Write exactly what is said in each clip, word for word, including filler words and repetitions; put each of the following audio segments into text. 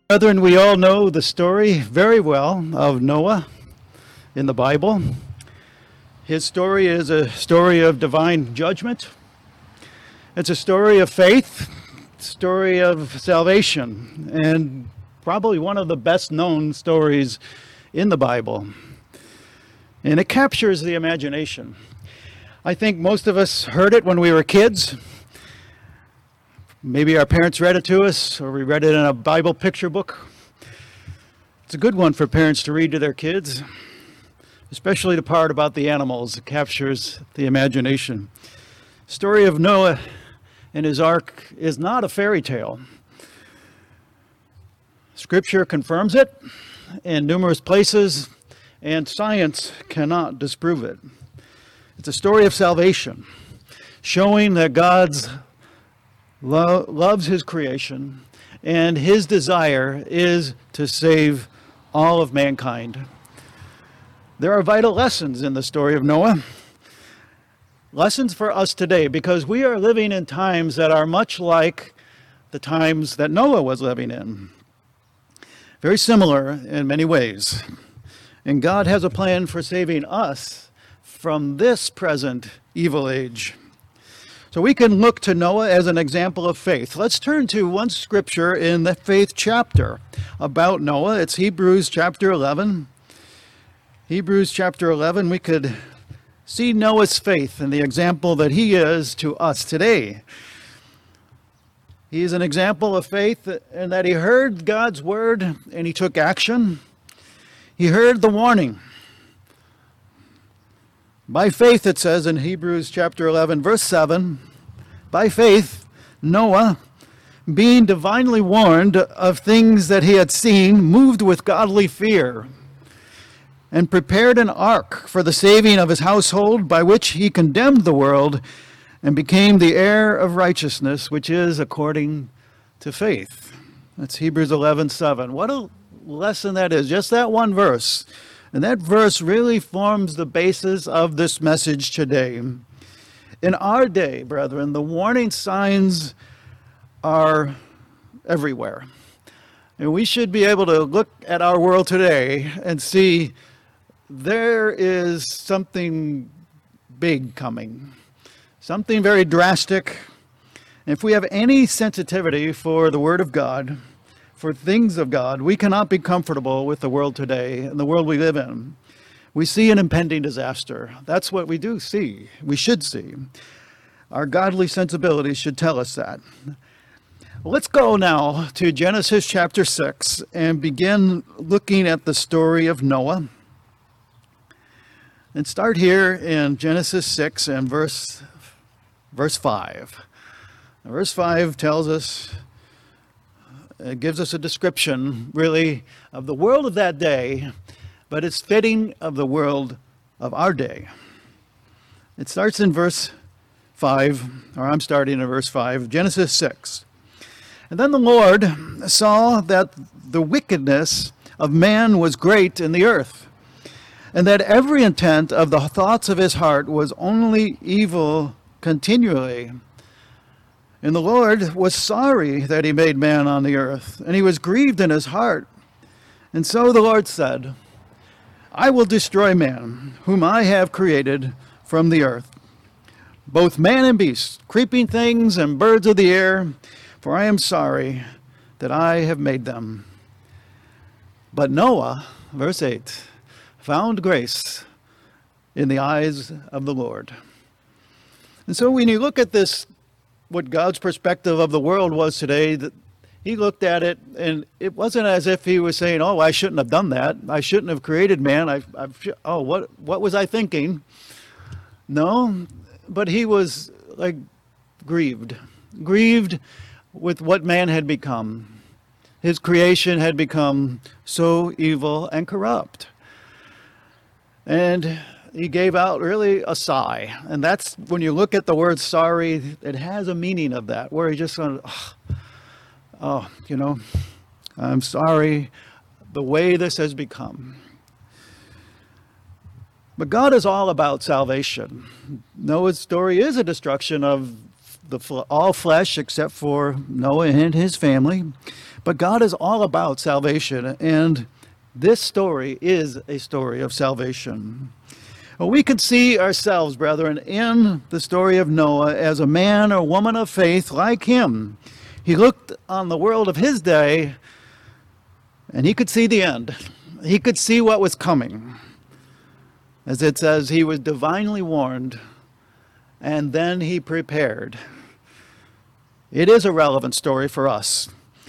Brethren, we all know the story very well of Noah in the Bible. His story is a story of divine judgment. It's a story of faith, story of salvation, and probably one of the best known stories in the Bible. And it captures the imagination. I think most of us heard it when we were kids. Maybe our parents read it to us, or we read it in a Bible picture book. It's a good one for parents to read to their kids, especially the part about the animals. It captures the imagination. The story of Noah and his ark is not a fairy tale. Scripture confirms it in numerous places, and science cannot disprove it. It's a story of salvation, showing that God's Lo- loves his creation, and his desire is to save all of mankind. There are vital lessons in the story of Noah. Lessons for us today, because we are living in times that are much like the times that Noah was living in. Very similar in many ways. And God has a plan for saving us from this present evil age. So we can look to Noah as an example of faith. Let's turn to one scripture in the faith chapter about Noah. It's Hebrews chapter eleven. Hebrews chapter eleven, we could see Noah's faith and the example that he is to us today. He is an example of faith in that he heard God's word and he took action. He heard the warning. By faith, it says in Hebrews chapter eleven, verse seven, by faith, Noah, being divinely warned of things that he had seen, moved with godly fear, and prepared an ark for the saving of his household, by which he condemned the world and became the heir of righteousness, which is according to faith. That's Hebrews eleven seven. What a lesson that is, just that one verse. And that verse really forms the basis of this message today. In our day, brethren, the warning signs are everywhere. And we should be able to look at our world today and see there is something big coming, something very drastic. And if we have any sensitivity for the Word of God, for things of God, we cannot be comfortable with the world today and the world we live in. We see an impending disaster. That's what we do see. We should see. Our godly sensibilities should tell us that. Let's go now to Genesis chapter six and begin looking at the story of Noah. And start here in Genesis six and verse, verse five. Verse five tells us, it gives us a description, really, of the world of that day, but it's fitting of the world of our day. It starts in verse five, or I'm starting in verse five, Genesis six. And then the Lord saw that the wickedness of man was great in the earth, and that every intent of the thoughts of his heart was only evil continually. And the Lord was sorry that he made man on the earth, and he was grieved in his heart. And so the Lord said, I will destroy man, whom I have created from the earth, both man and beast, creeping things and birds of the air, for I am sorry that I have made them. But Noah, verse eight, found grace in the eyes of the Lord. And so when you look at this, what God's perspective of the world was today, that he looked at it, and it wasn't as if he was saying, oh, I shouldn't have done that. I shouldn't have created man. I, I, oh, what, what was I thinking? No, but he was like grieved, grieved with what man had become. His creation had become so evil and corrupt. And he gave out really a sigh. And that's when you look at the word sorry, it has a meaning of that, where he just went, oh, oh, you know, I'm sorry the way this has become. But God is all about salvation. Noah's story is a destruction of the all flesh except for Noah and his family. But God is all about salvation, and this story is a story of salvation. Well, we could see ourselves, brethren, in the story of Noah as a man or woman of faith like him. He looked on the world of his day, and he could see the end. He could see what was coming. As it says, he was divinely warned, and then he prepared. It is a relevant story for us.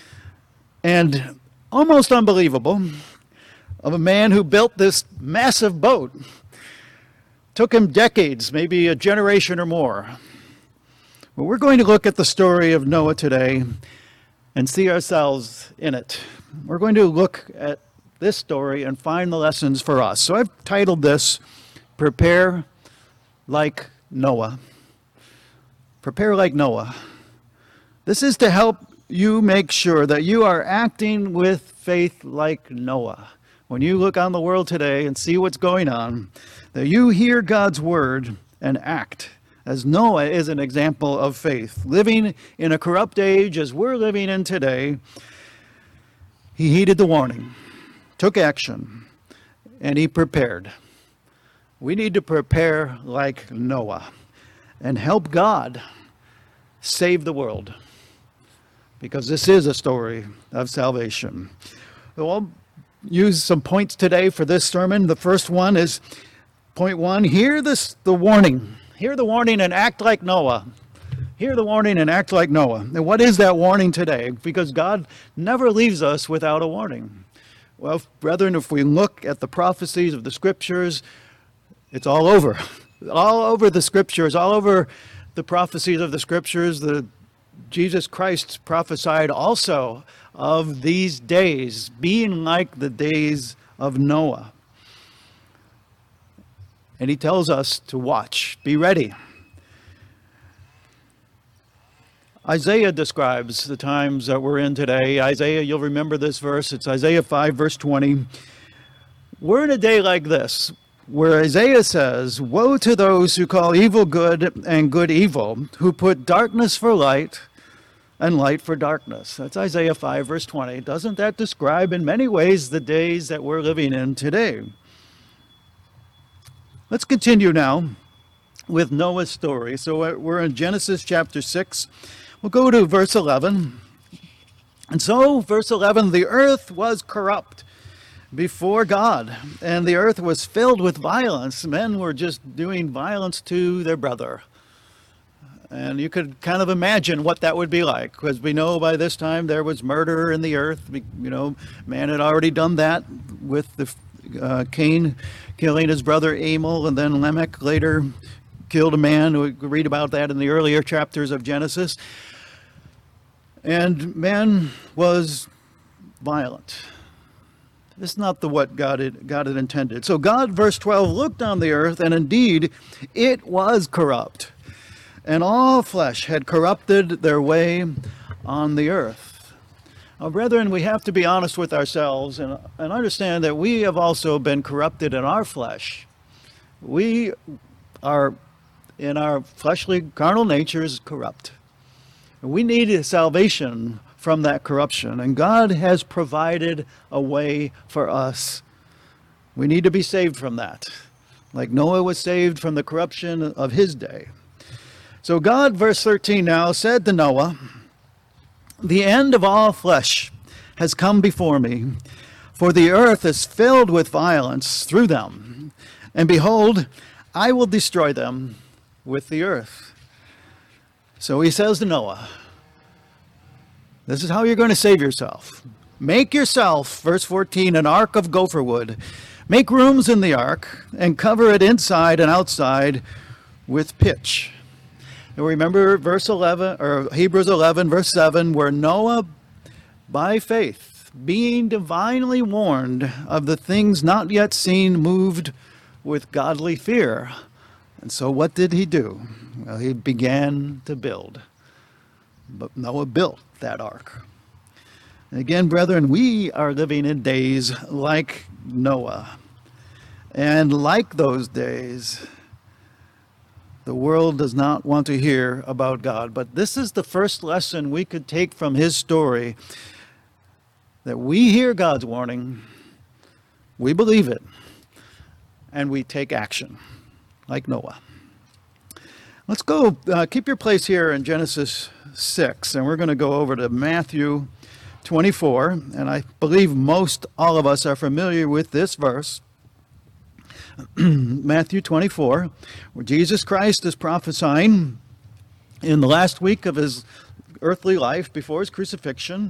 And almost unbelievable, of a man who built this massive boat. Took him decades, maybe a generation or more. Well, we're going to look at the story of Noah today and see ourselves in it. We're going to look at this story and find the lessons for us. So I've titled this, Prepare Like Noah. Prepare like Noah. This is to help you make sure that you are acting with faith like Noah. When you look on the world today and see what's going on, that you hear God's word and act, as Noah is an example of faith. Living in a corrupt age as we're living in today, he heeded the warning, took action, and he prepared. We need to prepare like Noah and help God save the world, because this is a story of salvation. So I'll use some points today for this sermon. The first one is point one, hear this, the warning. Hear the warning and act like Noah. Hear the warning and act like Noah. And what is that warning today? Because God never leaves us without a warning. Well, brethren, if we look at the prophecies of the scriptures, it's all over. All over the scriptures, all over the prophecies of the scriptures. The Jesus Christ prophesied also of these days being like the days of Noah. And he tells us to watch, be ready. Isaiah describes the times that we're in today. Isaiah, you'll remember this verse. It's Isaiah five, verse twenty. We're in a day like this, where Isaiah says, woe to those who call evil good and good evil, who put darkness for light and light for darkness. That's Isaiah five, verse twenty. Doesn't that describe in many ways the days that we're living in today? Let's continue now with Noah's story. So we're in Genesis chapter six. We'll go to verse eleven. And so, verse eleven, the earth was corrupt before God, and the earth was filled with violence. Men were just doing violence to their brother. And you could kind of imagine what that would be like, because we know by this time there was murder in the earth. You know, man had already done that with the uh, Cain killing his brother Abel, and then Lamech later killed a man. We read about that in the earlier chapters of Genesis. And man was violent. It's not the what God had, God had intended. So God, verse twelve, looked on the earth, and indeed it was corrupt, and all flesh had corrupted their way on the earth. Now, brethren, we have to be honest with ourselves and, and understand that we have also been corrupted in our flesh. We are, in our fleshly, carnal natures, corrupt. We need salvation from that corruption, and God has provided a way for us. We need to be saved from that, like Noah was saved from the corruption of his day. So God, verse thirteen now, said to Noah, the end of all flesh has come before me, for the earth is filled with violence through them. And behold, I will destroy them with the earth. So he says to Noah, this is how you're going to save yourself. Make yourself, verse fourteen, an ark of gopher wood. Make rooms in the ark and cover it inside and outside with pitch. And remember verse eleven, or Hebrews eleven, verse seven, where Noah, by faith, being divinely warned of the things not yet seen, moved with godly fear. And so what did he do? Well, he began to build. But Noah built that ark. And again, brethren, we are living in days like like Noah. And like those days, The world does not want to hear about God. But this is the first lesson we could take from his story, that we hear God's warning, we believe it, and we take action, like Noah. Let's go, uh, keep your place here in Genesis six, and we're going to go over to Matthew twenty-four, and I believe most all of us are familiar with this verse. Matthew twenty-four, where Jesus Christ is prophesying in the last week of his earthly life before his crucifixion.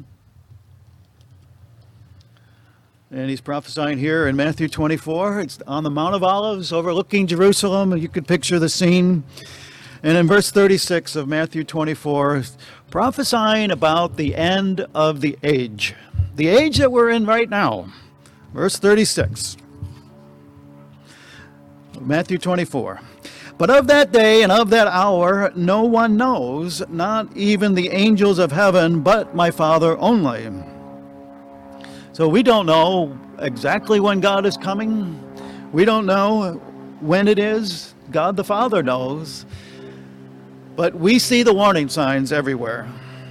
And he's prophesying here in Matthew twenty-four. It's on the Mount of Olives overlooking Jerusalem. You could picture the scene. And in verse thirty-six of Matthew twenty-four, prophesying about the end of the age, the age that we're in right now. Verse thirty-six. Matthew twenty-four. But of that day and of that hour no one knows, not even the angels of heaven, but my Father only. So we don't know exactly when God is coming. We don't know when it is. God the Father knows. But we see the warning signs everywhere.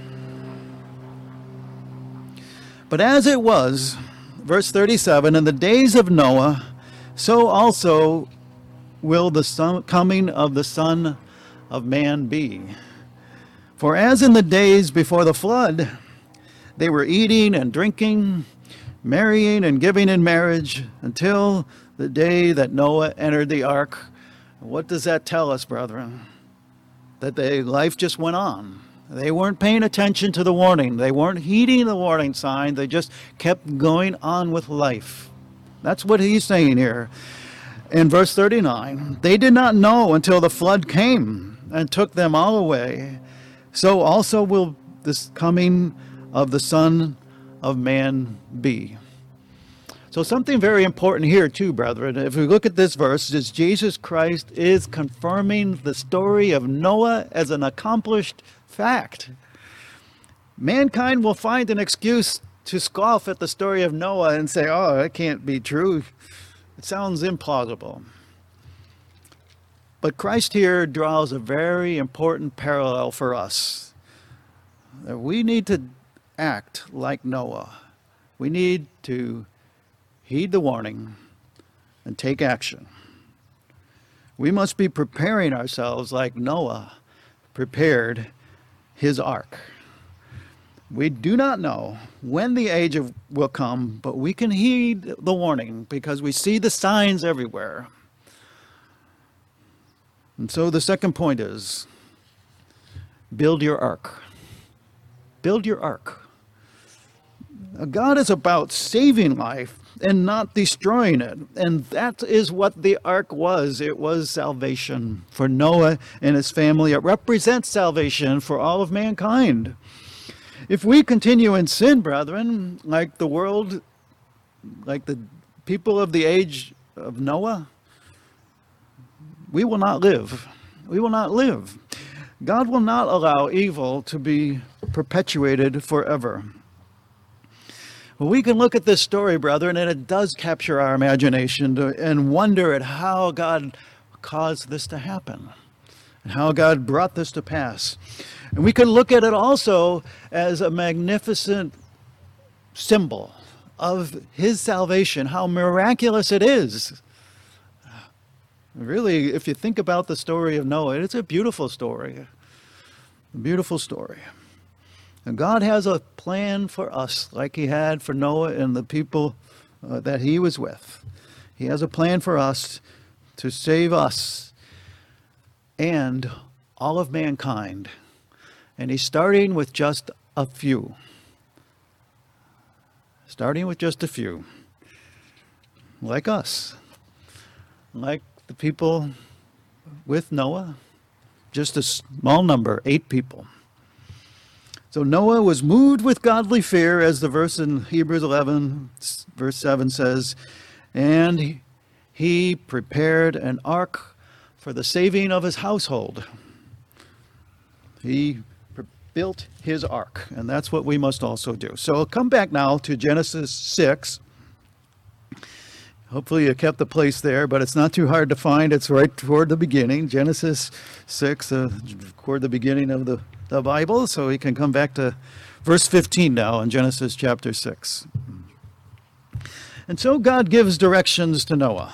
But as it was, verse thirty-seven, in the days of Noah, so also will the son, coming of the Son of Man be. For as in the days before the flood, they were eating and drinking, marrying and giving in marriage, until the day that Noah entered the ark. What does that tell us, brethren? That their life just went on. They weren't paying attention to the warning. They weren't heeding the warning sign. They just kept going on with life. That's what he's saying here. In verse thirty-nine, they did not know until the flood came and took them all away. So also will this coming of the Son of Man be. So something very important here too, brethren. If we look at this verse, is Jesus Christ is confirming the story of Noah as an accomplished fact. Mankind will find an excuse to scoff at the story of Noah and say, oh, that can't be true. It sounds implausible. But Christ here draws a very important parallel for us. That we need to act like Noah. We need to heed the warning and take action. We must be preparing ourselves like Noah prepared his ark. We do not know when the age of, will come, but we can heed the warning because we see the signs everywhere. And so the second point is, build your ark. Build your ark. God is about saving life and not destroying it. And that is what the ark was. It was salvation for Noah and his family. It represents salvation for all of mankind. If we continue in sin, brethren, like the world, like the people of the age of Noah, we will not live. We will not live. God will not allow evil to be perpetuated forever. Well, we can look at this story, brethren, and it does capture our imagination to, and wonder at how God caused this to happen and how God brought this to pass. And we can look at it also as a magnificent symbol of his salvation, how miraculous it is. Really, if you think about the story of Noah, it's a beautiful story. A beautiful story. And God has a plan for us like he had for Noah and the people uh, that he was with. He has a plan for us to save us and all of mankind. And he's starting with just a few. Starting with just a few. Like us. Like the people with Noah. Just a small number, eight people. So Noah was moved with godly fear, as the verse in Hebrews eleven, verse seven says, and he prepared an ark for the saving of his household. He built his ark, and that's what we must also do. So I'll come back now to Genesis six, Hopefully you kept the place there, but it's not too hard to find. It's right toward the beginning, Genesis six, uh, toward the beginning of the, the Bible. So we can come back to verse fifteen now in Genesis chapter six. And so God gives directions to Noah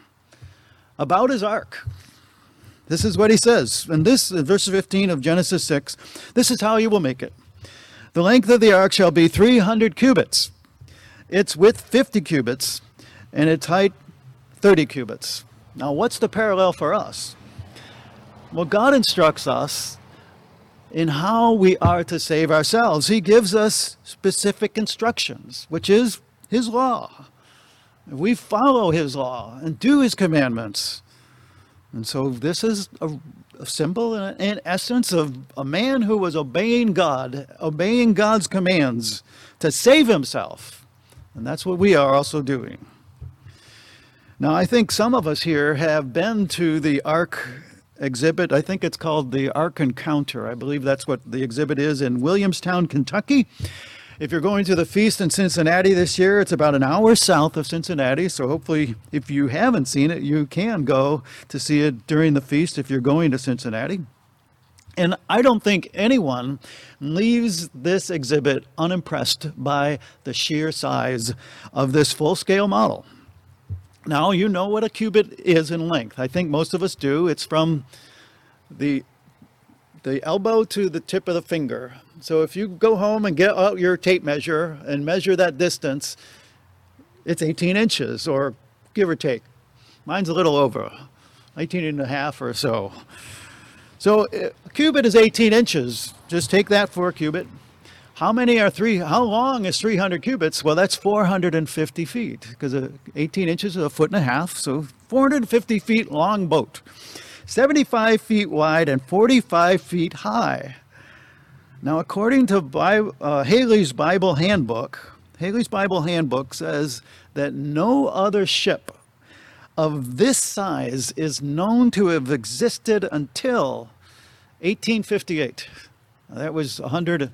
about his ark. This is what he says. And this, in verse fifteen of Genesis six, this is how you will make it. The length of the ark shall be three hundred cubits, its width fifty cubits, and its height thirty cubits. Now, what's the parallel for us? Well, God instructs us in how we are to save ourselves. He gives us specific instructions, which is his law. We follow his law and do his commandments. And so this is a, a symbol, in, in essence, of a man who was obeying God, obeying God's commands to save himself. And that's what we are also doing. Now, I think some of us here have been to the Ark exhibit. I think it's called the Ark Encounter. I believe that's what the exhibit is in Williamstown, Kentucky. If you're going to the feast in Cincinnati this year, it's about an hour south of Cincinnati. So hopefully, if you haven't seen it, you can go to see it during the feast if you're going to Cincinnati. And I don't think anyone leaves this exhibit unimpressed by the sheer size of this full-scale model. Now, you know what a cubit is in length. I think most of us do. It's from the, the elbow to the tip of the finger. So if you go home and get out your tape measure and measure that distance, it's eighteen inches, or give or take. Mine's a little over, eighteen and a half or so. So a cubit is eighteen inches. Just take that for a cubit. How many are three? How long is three hundred cubits? Well, that's four hundred fifty feet, because eighteen inches is a foot and a half. So four hundred fifty feet long boat, seventy-five feet wide and forty-five feet high. Now, according to Bible, uh, Haley's Bible Handbook, Haley's Bible Handbook says that no other ship of this size is known to have existed until eighteen fifty-eight. Now, that was one hundred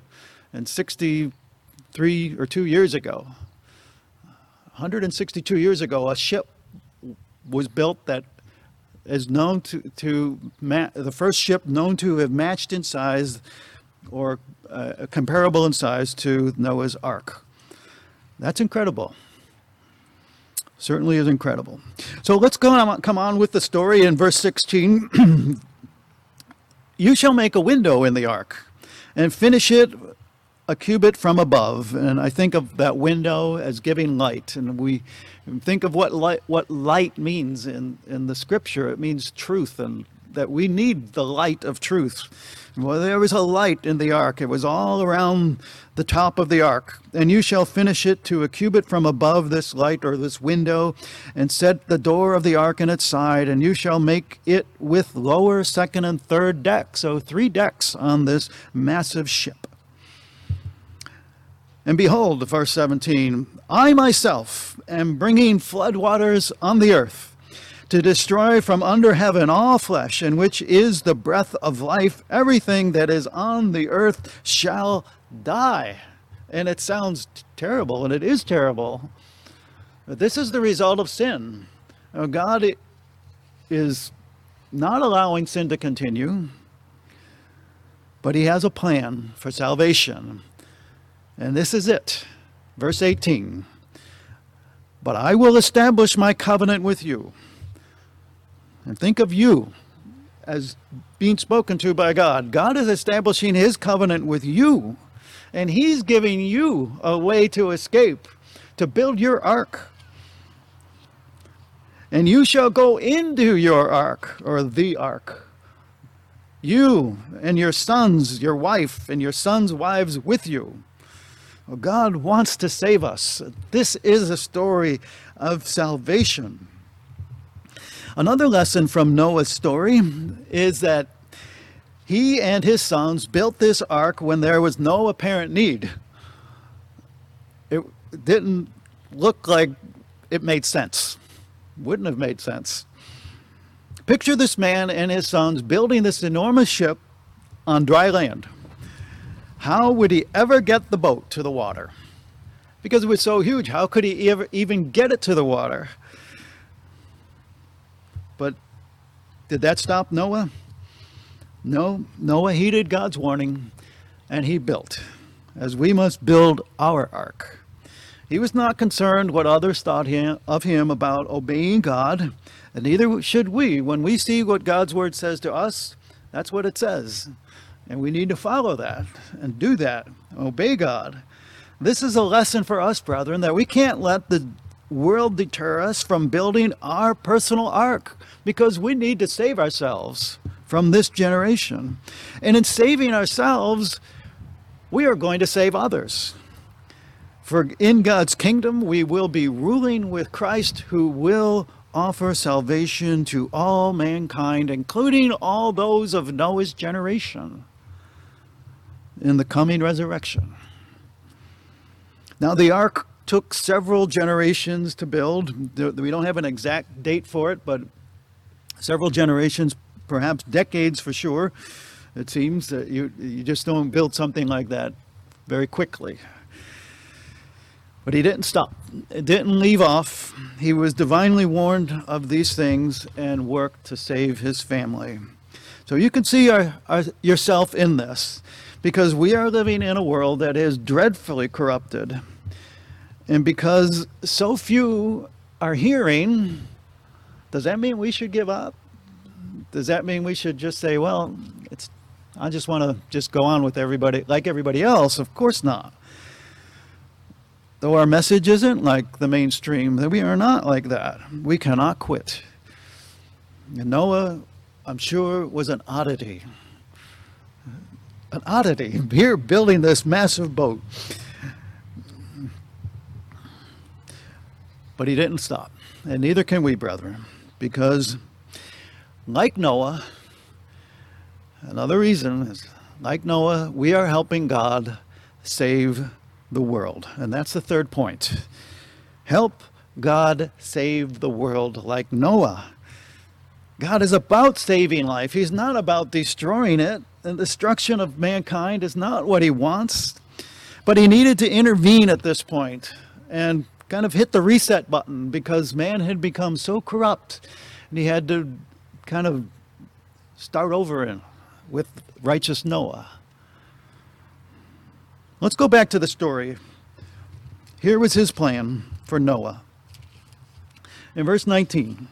sixty-three or two years ago. one hundred sixty-two years ago, a ship was built that is known to, to ma- the first ship known to have matched in size or uh, comparable in size to Noah's Ark. That's incredible. Certainly is incredible. So let's go on, come on with the story in verse sixteen. You shall make a window in the ark and finish it a cubit from above. And I think of that window as giving light. And we think of what light, what light means in, in the scripture. It means truth, and that we need the light of truth. Well, there was a light in the ark. It was all around the top of the ark. And you shall finish it to a cubit from above this light, or this window, and set the door of the ark in its side, and you shall make it with lower, second, and third deck. So three decks on this massive ship. And behold, verse seventeen, I myself am bringing floodwaters on the earth, to destroy from under heaven all flesh, in which is the breath of life. Everything that is on the earth shall die. And it sounds terrible, and it is terrible. But this is the result of sin. Now, God is not allowing sin to continue, but he has a plan for salvation. And this is it. Verse eighteen. But I will establish my covenant with you. And think of you as being spoken to by God. God is establishing his covenant with you, and he's giving you a way to escape, to build your ark. And you shall go into your ark, or the ark. You and your sons, your wife, and your sons' wives with you. Well, God wants to save us. This is a story of salvation. Another lesson from Noah's story is that he and his sons built this ark when there was no apparent need. It didn't look like it made sense. Wouldn't have made sense. Picture this man and his sons building this enormous ship on dry land. How would he ever get the boat to the water? Because it was so huge, how could he ever even get it to the water? But did that stop Noah? No, Noah heeded God's warning, and he built, as we must build our ark. He was not concerned what others thought him, of him about obeying God, and neither should we. When we see what God's word says to us, that's what it says. And we need to follow that and do that, obey God. This is a lesson for us, brethren, that we can't let the world deter us from building our personal ark, because we need to save ourselves from this generation. And in saving ourselves, we are going to save others. For in God's kingdom, we will be ruling with Christ, who will offer salvation to all mankind, including all those of Noah's generation, in the coming resurrection. Now, the ark took several generations to build. We don't have an exact date for it, but several generations, perhaps decades for sure. It seems that you, you just don't build something like that very quickly. But he didn't stop. It didn't leave off. He was divinely warned of these things and worked to save his family. So you can see our, our, yourself in this, because we are living in a world that is dreadfully corrupted. And because so few are hearing, does that mean we should give up? Does that mean we should just say, well, it's, I just want to just go on with everybody like everybody else? Of course not. Though our message isn't like the mainstream, that we are not like that. We cannot quit. And Noah, I'm sure, was an oddity. An oddity, here building this massive boat. But he didn't stop, and neither can we, brethren, because like Noah, another reason is, like Noah, we are helping God save the world. And that's the third point. Help God save the world like Noah. God is about saving life. He's not about destroying it. The destruction of mankind is not what he wants. But he needed to intervene at this point and kind of hit the reset button, because man had become so corrupt, and he had to kind of start over in, with righteous Noah. Let's go back to the story. Here was his plan for Noah. In verse nineteen,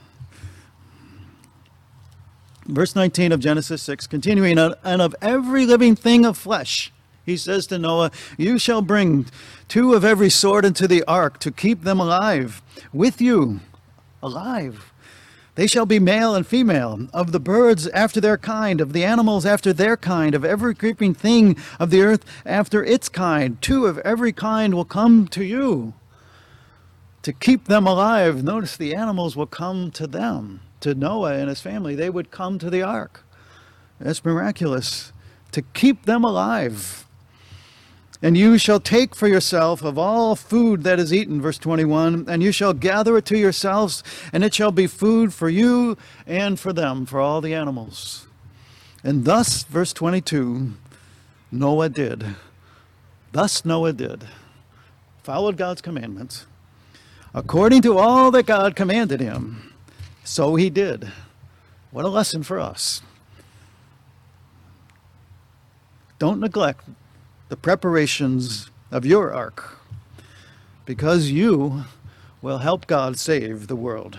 verse nineteen of Genesis six, continuing, and of every living thing of flesh, he says to Noah, you shall bring two of every sort into the ark to keep them alive with you, alive. They shall be male and female, of the birds after their kind, of the animals after their kind, of every creeping thing of the earth after its kind. Two of every kind will come to you to keep them alive. Notice the animals will come to them, to Noah and his family. They would come to the ark. That's miraculous. To keep them alive. And you shall take for yourself of all food that is eaten, verse twenty-one, and you shall gather it to yourselves, and it shall be food for you and for them, for all the animals. And thus, verse twenty-two, Noah did. Thus Noah did. Followed God's commandments. According to all that God commanded him, so he did. What a lesson for us. Don't neglect the preparations of your ark, because you will help God save the world.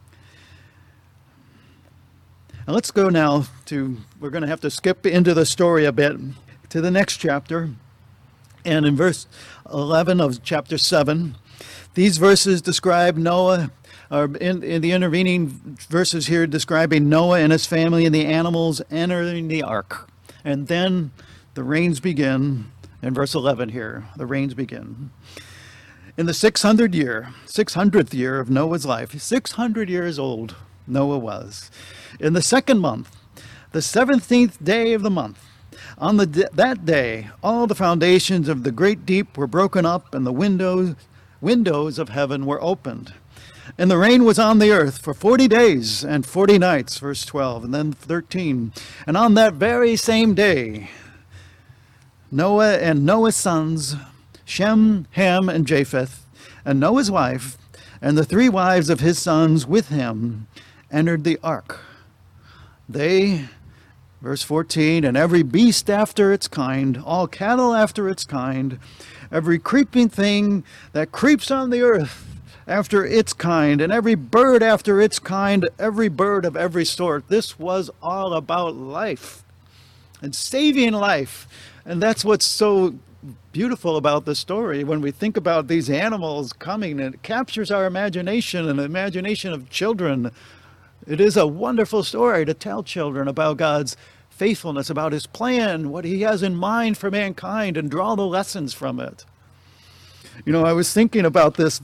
Now let's go now to, we're going to have to skip into the story a bit to the next chapter. And in verse eleven of chapter seven, these verses describe Noah, or in, in the intervening verses here describing Noah and his family and the animals entering the ark. And then the rains begin. In verse eleven here, the rains begin. In the six hundredth year, six hundredth year of Noah's life, six hundred years old Noah was. In the second month, the seventeenth day of the month, on the that day, all the foundations of the great deep were broken up, and the windows windows of heaven were opened. And the rain was on the earth for forty days and forty nights, verse twelve, and then thirteen. And on that very same day, Noah and Noah's sons, Shem, Ham, and Japheth, and Noah's wife, and the three wives of his sons with him, entered the ark. They, verse fourteen, and every beast after its kind, all cattle after its kind, every creeping thing that creeps on the earth after its kind, and every bird after its kind, every bird of every sort. This was all about life and saving life. And that's what's so beautiful about the story. When we think about these animals coming, it captures our imagination and the imagination of children. It is a wonderful story to tell children about God's faithfulness, about his plan, what he has in mind for mankind, and draw the lessons from it. You know, I was thinking about this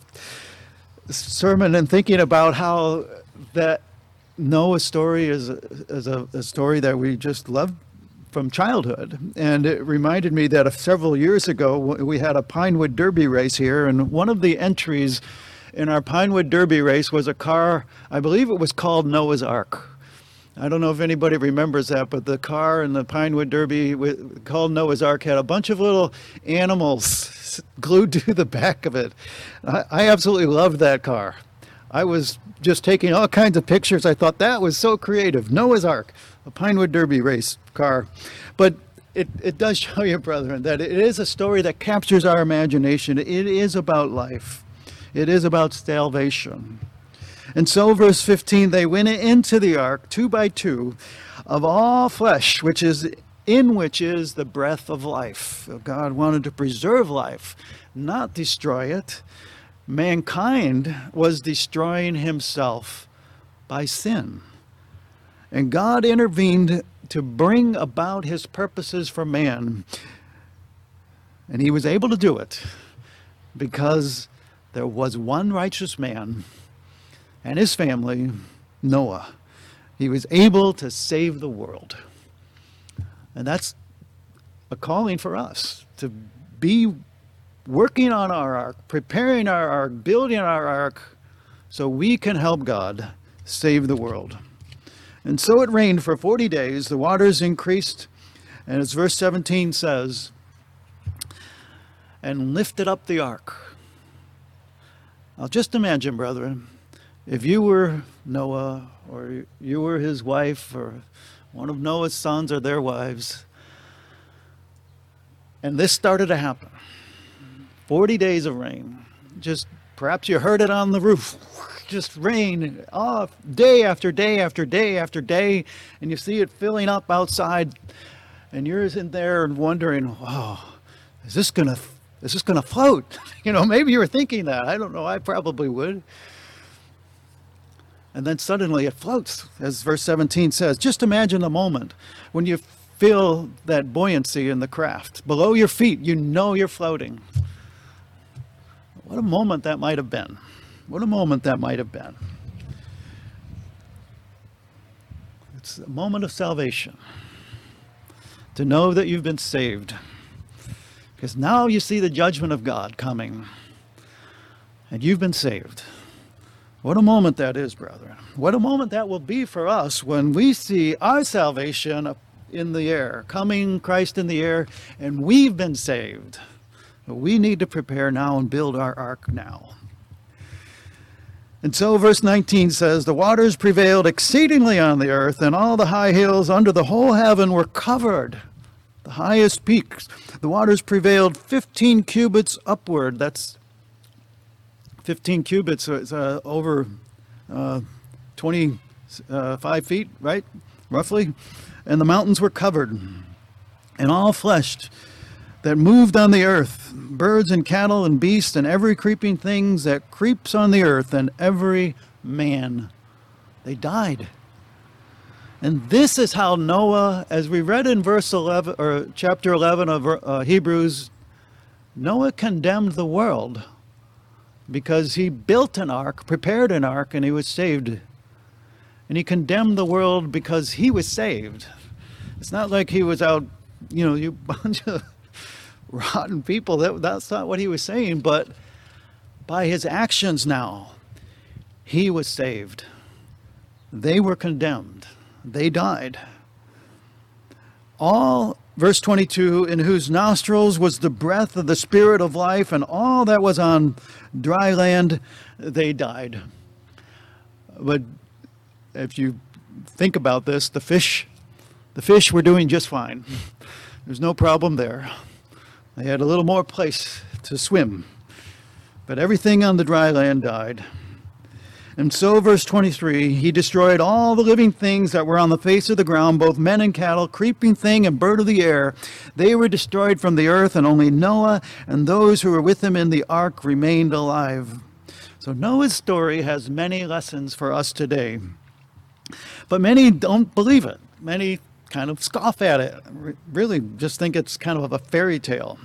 sermon and thinking about how that Noah's story is, a, is a, a story that we just love from childhood. And it reminded me that several years ago we had a Pinewood Derby race here, and one of the entries in our Pinewood Derby race was a car, I believe it was called Noah's Ark. I don't know if anybody remembers that, but the car in the Pinewood Derby called Noah's Ark had a bunch of little animals glued to the back of it. I, I absolutely loved that car. I was just taking all kinds of pictures. I thought that was so creative. Noah's Ark, a Pinewood Derby race car. But it, it does show you, brethren, that it is a story that captures our imagination. It is about life. It is about salvation. And so, verse fifteen, they went into the ark, two by two, of all flesh, which is in which is the breath of life. God wanted to preserve life, not destroy it. Mankind was destroying himself by sin. And God intervened to bring about his purposes for man. And he was able to do it because there was one righteous man and his family, Noah. He was able to save the world. And that's a calling for us, to be working on our ark, preparing our ark, building our ark, so we can help God save the world. And so it rained for forty days, the waters increased, and as verse seventeen says, and lifted up the ark. Now just imagine, brethren, if you were Noah, or you were his wife, or one of Noah's sons or their wives, and this started to happen. forty days of rain. Just perhaps you heard it on the roof. Just rain off day after day after day after day, and you see it filling up outside, and you're in there and wondering, "Wow, is this gonna is this gonna float?" You know, maybe you were thinking that. I don't know. I probably would. And then suddenly it floats, as verse seventeen says. Just imagine the moment when you feel that buoyancy in the craft. Below your feet, you know you're floating. What a moment that might have been. What a moment that might have been. It's a moment of salvation. To know that you've been saved. Because now you see the judgment of God coming. And you've been saved. What a moment that is, brethren. What a moment that will be for us when we see our salvation up in the air, coming, Christ in the air, and we've been saved. We need to prepare now and build our ark now. And so verse nineteen says, the waters prevailed exceedingly on the earth, and all the high hills under the whole heaven were covered. The highest peaks. The waters prevailed fifteen cubits upward. That's fifteen cubits, so it's uh, over uh, twenty-five feet, right? Roughly. And the mountains were covered. And all flesh that moved on the earth, birds and cattle and beasts and every creeping thing that creeps on the earth, and every man, they died. And this is how Noah, as we read in verse eleven or chapter eleven of uh, Hebrews, Noah condemned the world because he built an ark, prepared an ark, and he was saved. And he condemned the world because he was saved. It's not like he was out, you know, you bunch of rotten people. That, that's not what he was saying. But by his actions now, he was saved. They were condemned. They died. All, verse twenty-two, in whose nostrils was the breath of the Spirit of life, and all that was on dry land, they died. But if you think about this, the fish, the fish were doing just fine. There's no problem there. They had a little more place to swim, but everything on the dry land died. And so, verse twenty-three, he destroyed all the living things that were on the face of the ground, both men and cattle, creeping thing and bird of the air. They were destroyed from the earth, and only Noah and those who were with him in the ark remained alive. So Noah's story has many lessons for us today. But many don't believe it. Many kind of scoff at it, really just think it's kind of a fairy tale.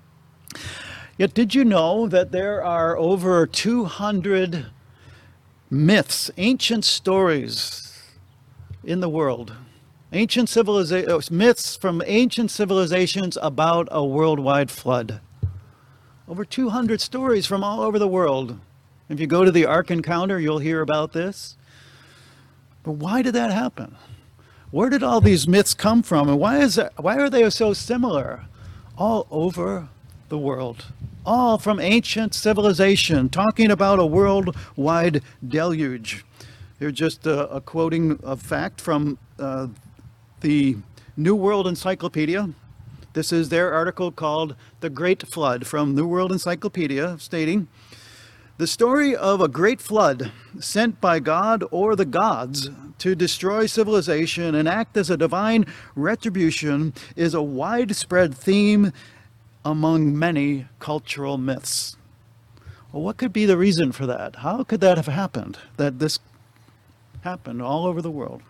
Yet did you know that there are over two hundred myths, ancient stories in the world, ancient civilizations, myths from ancient civilizations about a worldwide flood? Over two hundred stories from all over the world. If you go to the Ark Encounter, you'll hear about this. But why did that happen? Where did all these myths come from, and why is that, why are they so similar all over the world? All from ancient civilization, talking about a worldwide deluge. Here's just a, a quoting of fact from uh, the New World Encyclopedia. This is their article called The Great Flood from New World Encyclopedia, stating, "The story of a great flood sent by God or the gods to destroy civilization and act as a divine retribution is a widespread theme among many cultural myths." Well, what could be the reason for that? How could that have happened, that this happened all over the world?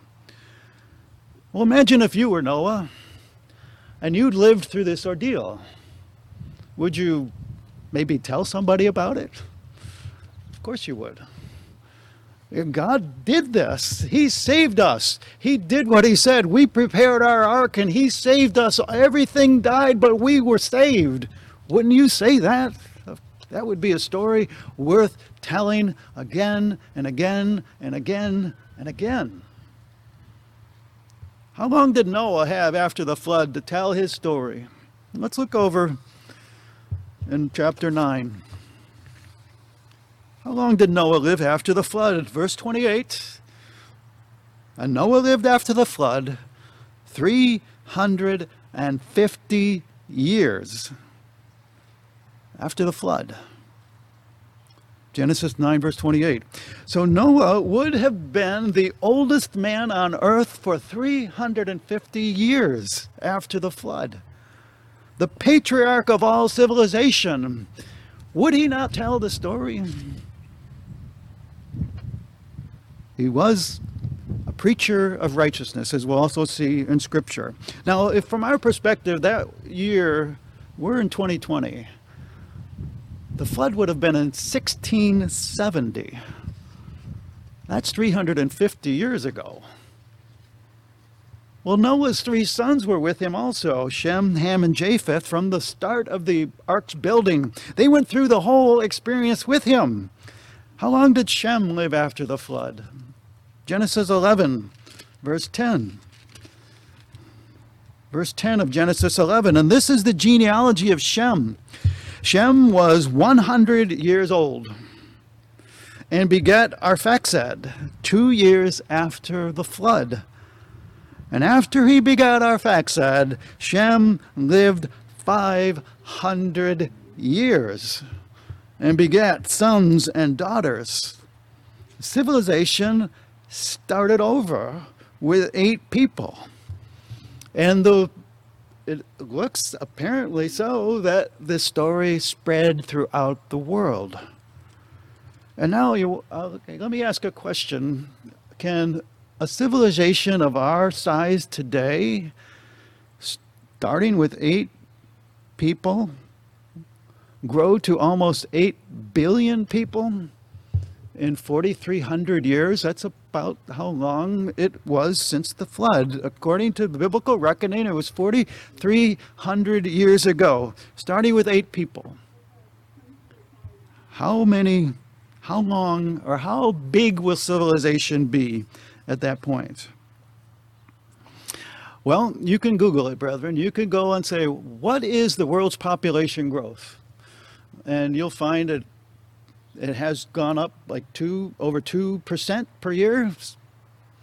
Well, imagine if you were Noah and you'd lived through this ordeal. Would you maybe tell somebody about it? Of course you would. God did this. He saved us. He did what he said. We prepared our ark and he saved us. Everything died, but we were saved. Wouldn't you say that? That would be a story worth telling again and again and again and again. How long did Noah have after the flood to tell his story? Let's look over in chapter nine. How long did Noah live after the flood? Verse twenty-eight. And Noah lived after the flood three hundred fifty years. After the flood. Genesis nine, verse twenty-eight. So Noah would have been the oldest man on earth for three hundred fifty years after the flood. The patriarch of all civilization. Would he not tell the story? He was a preacher of righteousness, as we'll also see in Scripture. Now, if from our perspective, that year, we're in twenty twenty. The flood would have been in sixteen seventy. That's three hundred fifty years ago. Well, Noah's three sons were with him also, Shem, Ham, and Japheth, from the start of the ark's building. They went through the whole experience with him. How long did Shem live after the flood? Genesis eleven, verse ten. Verse ten of Genesis eleven, and this is the genealogy of Shem. Shem was one hundred years old and begat Arphaxad two years after the flood. And after he begat Arphaxad, Shem lived five hundred years and begat sons and daughters. Civilization started over with eight people. And the it looks apparently so that this story spread throughout the world. And now you, uh, okay, let me ask a question. Can a civilization of our size today, starting with eight people, grow to almost eight billion people in forty-three hundred years? That's about how long it was since the flood. According to the biblical reckoning, it was forty-three hundred years ago, starting with eight people. How many, how long, or how big will civilization be at that point? Well, you can Google it, brethren. You can go and say, what is the world's population growth? And you'll find it, it has gone up like two, over two percent per year.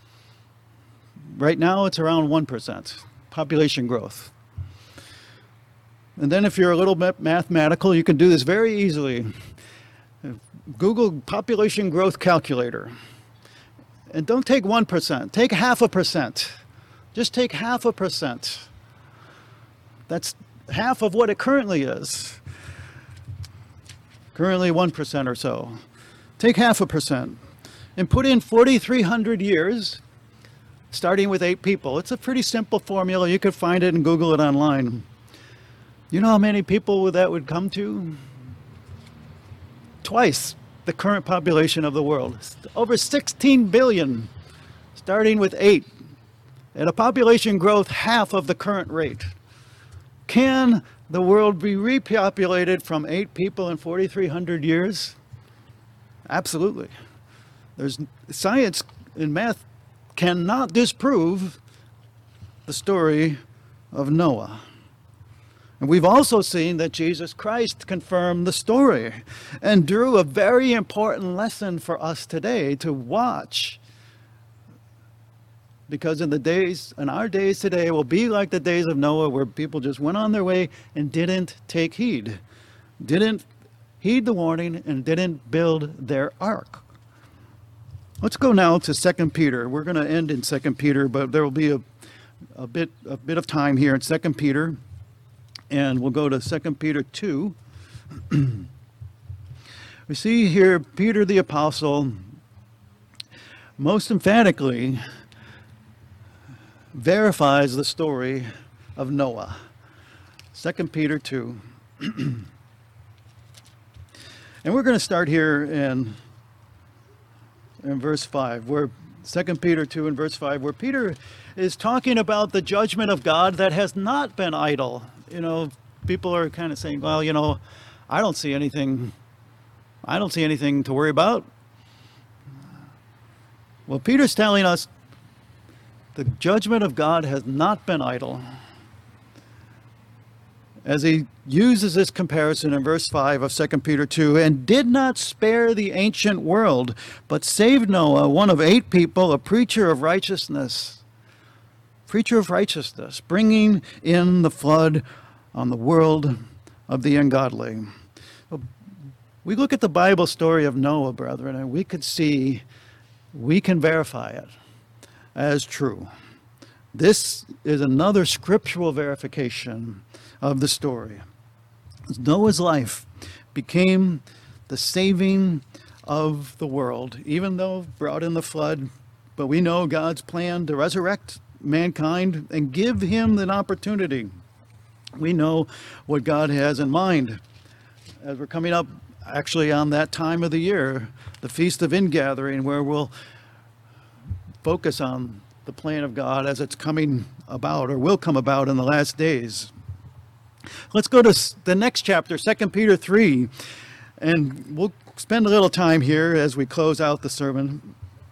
Right now it's around one percent population growth. And then if you're a little bit mathematical, you can do this very easily. Google population growth calculator. And don't take one percent, take half a percent. Just take half a percent. That's half of what it currently is. Currently one percent or so. Take half a percent and put in forty-three hundred years, starting with eight people. It's a pretty simple formula. You could find it and Google it online. You know how many people that would come to? Twice the current population of the world. Over sixteen billion, starting with eight. At a population growth half of the current rate. Can the world be repopulated from eight people in forty-three hundred years? Absolutely. There's science and math cannot disprove the story of Noah. And we've also seen that Jesus Christ confirmed the story and drew a very important lesson for us today to watch. Because in the days, in our days today, will be like the days of Noah, where people just went on their way and didn't take heed, didn't heed the warning, and didn't build their ark. Let's go now to Second Peter. We're going to end in Second Peter, but there will be a, a bit a bit of time here in Second Peter, and we'll go to Second Peter two. We see here Peter the Apostle most emphatically verifies the story of Noah. Second Peter two. And we're going to start here in, in verse five, where Second Peter two and verse five, where Peter is talking about the judgment of God that has not been idle. You know, people are kind of saying, well, you know, I don't see anything, I don't see anything to worry about. Well, Peter's telling us the judgment of God has not been idle. As he uses this comparison in verse five of Second Peter two, and did not spare the ancient world, but saved Noah, one of eight people, a preacher of righteousness. Preacher of righteousness, bringing in the flood on the world of the ungodly. We look at the Bible story of Noah, brethren, and we could see, we can verify it as true. This is another scriptural verification of the story. Noah's life became the saving of the world, even though brought in the flood. But we know God's plan to resurrect mankind and give him an opportunity. We know what God has in mind. As we're coming up actually on that time of the year, the Feast of Ingathering, where we'll focus on the plan of God as it's coming about or will come about in the last days. Let's go to the next chapter, Second Peter three, and we'll spend a little time here as we close out the sermon.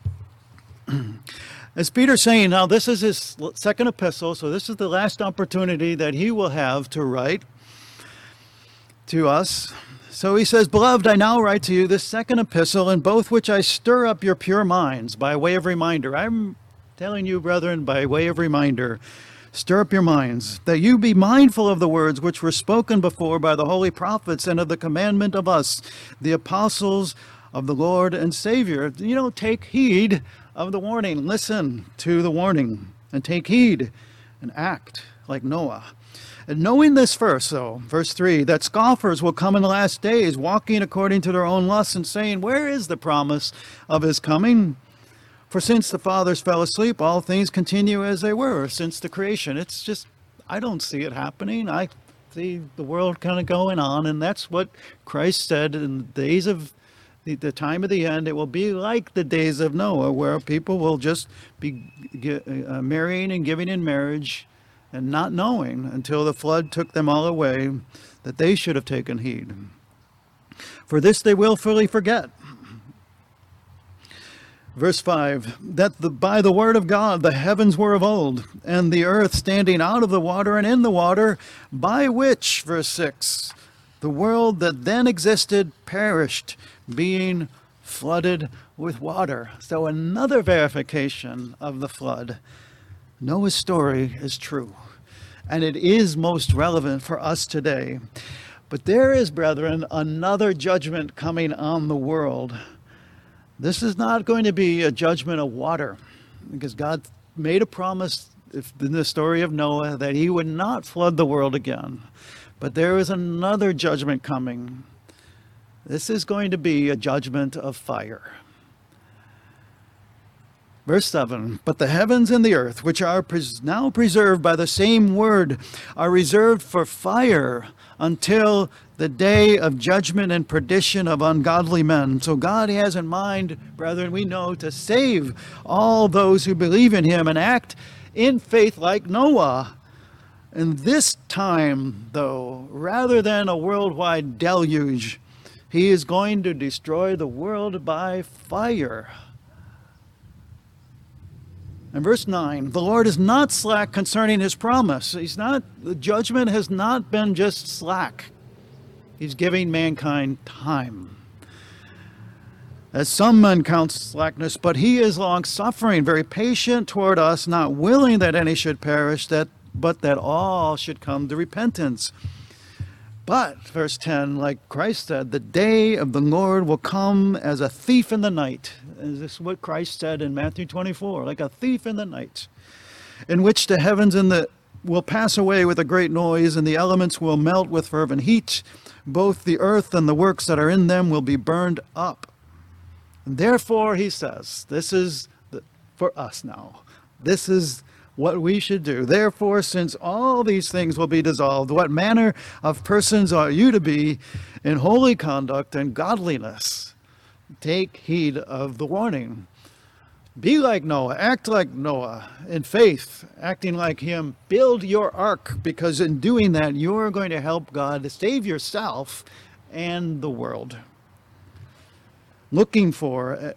As Peter's saying, now this is his second epistle, so this is the last opportunity that he will have to write to us. So he says, Beloved, I now write to you this second epistle, in both which I stir up your pure minds by way of reminder. I'm telling you, brethren, by way of reminder, stir up your minds, that you be mindful of the words which were spoken before by the holy prophets, and of the commandment of us, the apostles of the Lord and Savior. You know, take heed of the warning. Listen to the warning and take heed and act like Noah. And knowing this first, though, verse three, that scoffers will come in the last days, walking according to their own lusts, and saying, where is the promise of his coming? For since the fathers fell asleep, all things continue as they were since the creation. It's just, I don't see it happening. I see the world kind of going on, and that's what Christ said in the days of the, the time of the end. It will be like the days of Noah, where people will just be uh, marrying and giving in marriage and not knowing until the flood took them all away that they should have taken heed. For this they willfully forget. Verse five, that the, by the word of God the heavens were of old, and the earth standing out of the water and in the water, by which, verse six, the world that then existed perished, being flooded with water. So another verification of the flood. Noah's story is true, and it is most relevant for us today. But there is, brethren, another judgment coming on the world. This is not going to be a judgment of water, because God made a promise in the story of Noah that he would not flood the world again. But there is another judgment coming. This is going to be a judgment of fire. Verse seven, but the heavens and the earth, which are pres- now preserved by the same word, are reserved for fire until the day of judgment and perdition of ungodly men. So God has in mind, brethren, we know, to save all those who believe in him and act in faith like Noah. And this time, though, rather than a worldwide deluge, he is going to destroy the world by fire. In verse nine, the Lord is not slack concerning his promise. He's not, the judgment has not been just slack. He's giving mankind time. As some men count slackness, but he is long-suffering, very patient toward us, not willing that any should perish, that but that all should come to repentance. But, verse ten, like Christ said, the day of the Lord will come as a thief in the night. Is this what Christ said in Matthew twenty-four? Like a thief in the night, in which the heavens and the will pass away with a great noise, and the elements will melt with fervent heat. Both the earth and the works that are in them will be burned up. And therefore, he says, this is the, for us now. This is what we should do. Therefore, since all these things will be dissolved, what manner of persons are you to be in holy conduct and godliness? Take heed of the warning. Be like Noah, act like Noah in faith, acting like him. Build your ark, because in doing that, you're going to help God to save yourself and the world. Looking for,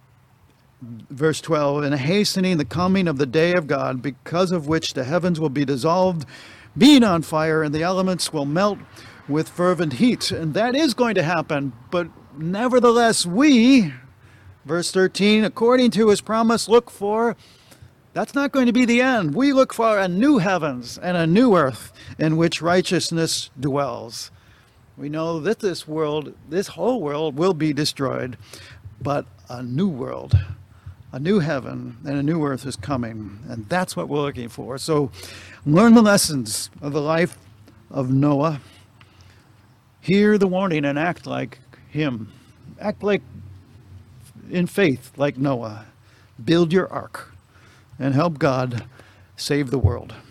verse twelve, and hastening the coming of the day of God, because of which the heavens will be dissolved, being on fire, and the elements will melt with fervent heat. And that is going to happen, but nevertheless we, verse thirteen, according to his promise, look for, that's not going to be the end. We look for a new heavens and a new earth in which righteousness dwells. We know that this world, this whole world will be destroyed, but a new world, a new heaven and a new earth is coming, and that's what we're looking for. So learn the lessons of the life of Noah. Hear the warning and act like him. Act like in faith like Noah. Build your ark and help God save the world.